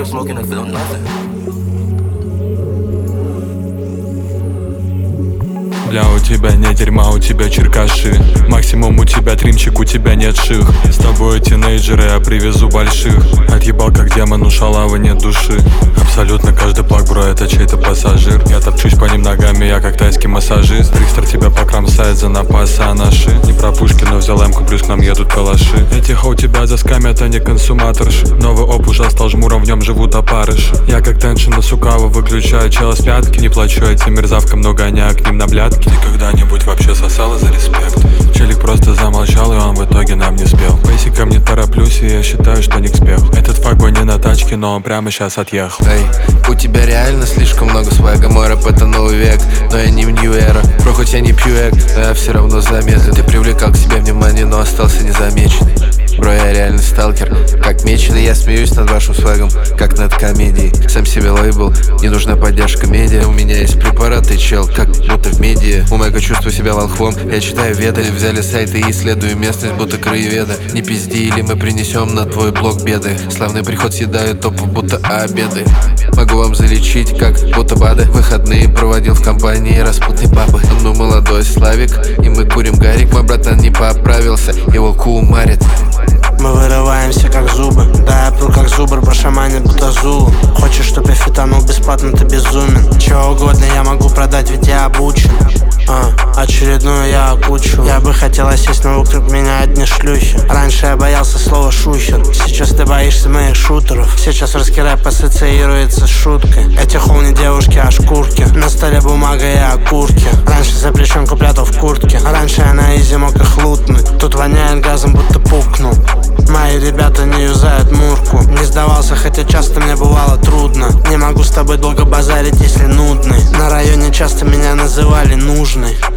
smoking, I feel nothing. Бля, у тебя не дерьма, у тебя черкаши. Максимум у тебя тримчик, у тебя нет ших. С тобой тинейджеры, я привезу больших. Отъебал как демон, у шалавы нет души. Абсолютно каждый плаг, бро, это чей-то пассажир. Я топчусь по ним ногами, я как тайский массажист. Трикстер тебя покромсает за напасы, а наши не про Пушкина, взял эмку, плюс к нам едут калаши. Эти хоу тебя заскамят, а не консуматорши. Новый оп уже стал жмуром, в нем живут опарыши. Я как теншин на сукаву, выключаю чела с пятки. Не плачу этим мерзавкам, но гоняю к ним на блядки. Ты когда-нибудь вообще сосала за респект? Челик просто замолчал, и он в итоге нам не спел. Бейсиком не тороплюсь, и я считаю, что не спел. Этот факбой не на тачке, но он прямо сейчас отъехал. Эй, у тебя реально слишком много свэга. Мой рэп это новый век, но я не в New Era. Бро, хоть я не пью эк, но я все равно замедлен. Ты привлекал к себе внимание, но остался незамеченный. Бро, я реально сталкер, как меченый. Я смеюсь над вашим свэгом, как над комедией. Сам себе лейбл, не нужна поддержка медиа. У меня есть препараты, чел, как будто в медиа. У Мэга чувствую себя волхвом, я читаю веды. Взяли сайты и исследую местность, будто краеведа. Не пизди, или мы принесем на твой блог беды. Славный приход съедает топов, будто обеды. Могу вам залечить, как будто БАДы. Выходные проводил в компании распутной бабы. Ну молодой Славик, и мы курим гарик. Мой братан не поправился, его кумарит. Мы вырываемся как зубы. Да, я пру как зубр, прошаманит будто Зулу. Хочешь, чтоб я фитанул бесплатно, ты безумен. Чего угодно я могу продать, ведь я обучен. Очередную я окучу. Я бы хотела сесть, но вокруг меня одни шлюхи. Раньше я боялся слова шухер, сейчас ты боишься моих шутеров. Сейчас русский рэп ассоциируется с шуткой. Эти хоу не девушки, а шкурки. На столе бумага и окурки. Раньше запрещенку прятал в куртке. Раньше я на изи мог их лутнуть. Тут воняет газом, будто пукнул. Мои ребята не юзают мурку. Не сдавался, хотя часто мне бывало трудно. Не могу с тобой долго базарить, если нудный. На районе часто меня называли нужной.